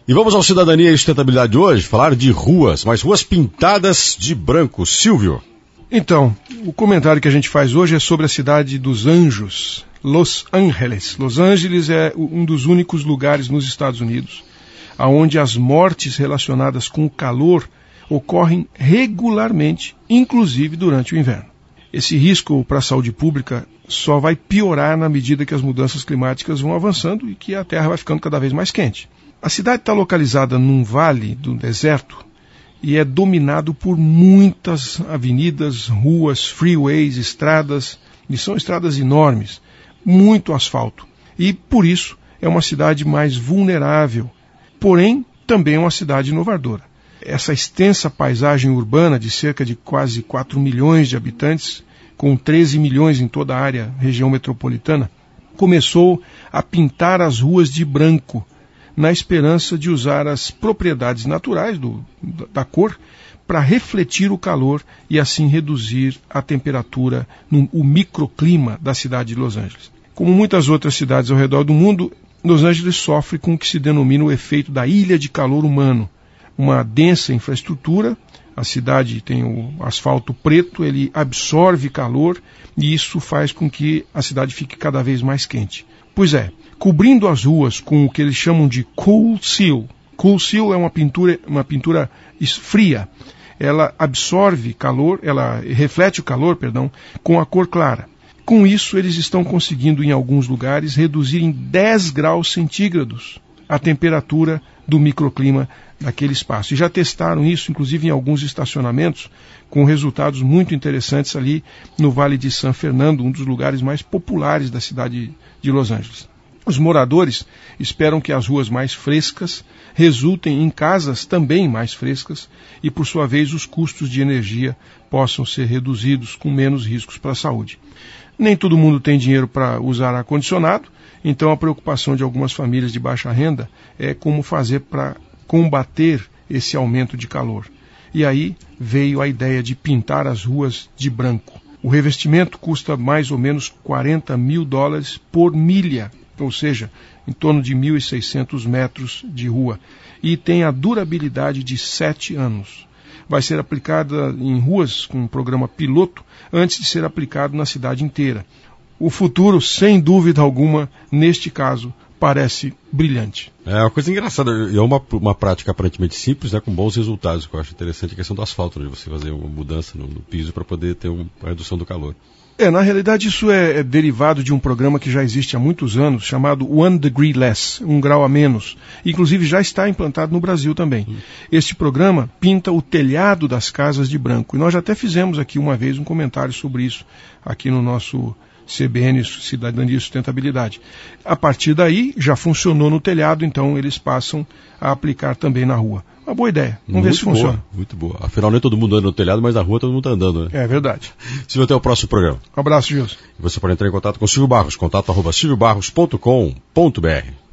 E vamos ao Cidadania e Sustentabilidade de hoje, falar de ruas, mas ruas pintadas de branco. Silvio. Então, o comentário que a gente faz hoje é sobre a cidade dos Anjos, Los Angeles. Los Angeles é um dos únicos lugares nos Estados Unidos onde as mortes relacionadas com o calor ocorrem regularmente, inclusive durante o inverno. Esse risco para a saúde pública só vai piorar na medida que as mudanças climáticas vão avançando e que a Terra vai ficando cada vez mais quente. A cidade está localizada num vale do deserto e é dominado por muitas avenidas, ruas, freeways, estradas, e são estradas enormes, muito asfalto. E, por isso, é uma cidade mais vulnerável, porém, também é uma cidade inovadora. Essa extensa paisagem urbana de cerca de quase 4 milhões de habitantes, com 13 milhões em toda a área, região metropolitana, começou a pintar as ruas de branco, na esperança de usar as propriedades naturais da cor para refletir o calor e assim reduzir a temperatura, o microclima da cidade de Los Angeles. Como muitas outras cidades ao redor do mundo, Los Angeles sofre com o que se denomina o efeito da ilha de calor humano. Uma densa infraestrutura, a cidade tem o asfalto preto, ele absorve calor e isso faz com que a cidade fique cada vez mais quente. Pois é, cobrindo as ruas com o que eles chamam de cool seal. Cool seal é uma pintura fria. Ela absorve calor, ela reflete o calor, com a cor clara. Com isso, eles estão conseguindo, em alguns lugares, reduzir em 10 graus centígrados a temperatura do microclima daquele espaço. E já testaram isso, inclusive, em alguns estacionamentos, com resultados muito interessantes ali no Vale de San Fernando, um dos lugares mais populares da cidade de Los Angeles. Os moradores esperam que as ruas mais frescas resultem em casas também mais frescas e, por sua vez, os custos de energia possam ser reduzidos com menos riscos para a saúde. Nem todo mundo tem dinheiro para usar ar-condicionado, então a preocupação de algumas famílias de baixa renda é como fazer para combater esse aumento de calor. E aí veio a ideia de pintar as ruas de branco. O revestimento custa mais ou menos $40 mil por milha, ou seja, em torno de 1.600 metros de rua, e tem a durabilidade de 7 anos. Vai ser aplicada em ruas com um programa piloto antes de ser aplicado na cidade inteira. O futuro, sem dúvida alguma, neste caso, parece brilhante. É uma coisa engraçada, é uma prática aparentemente simples, né, com bons resultados, que eu acho interessante a questão do asfalto, né, de você fazer uma mudança no piso para poder ter uma redução do calor. Na realidade isso é derivado de um programa que já existe há muitos anos, chamado 1 Degree Less, 1 grau a menos. Inclusive já está implantado no Brasil também. Este programa pinta o telhado das casas de branco. E nós já até fizemos aqui uma vez um comentário sobre isso, aqui no nosso CBN, Cidadania e Sustentabilidade. A partir daí, já funcionou no telhado, então eles passam a aplicar também na rua. Uma boa ideia. Vamos ver se funciona. Muito boa. Afinal, nem todo mundo anda no telhado, mas na rua todo mundo está andando, né? É verdade. Silvio, até o próximo programa. Um abraço, Gilson. Você pode entrar em contato com o Silvio Barros, contato@silviobarros.com.br.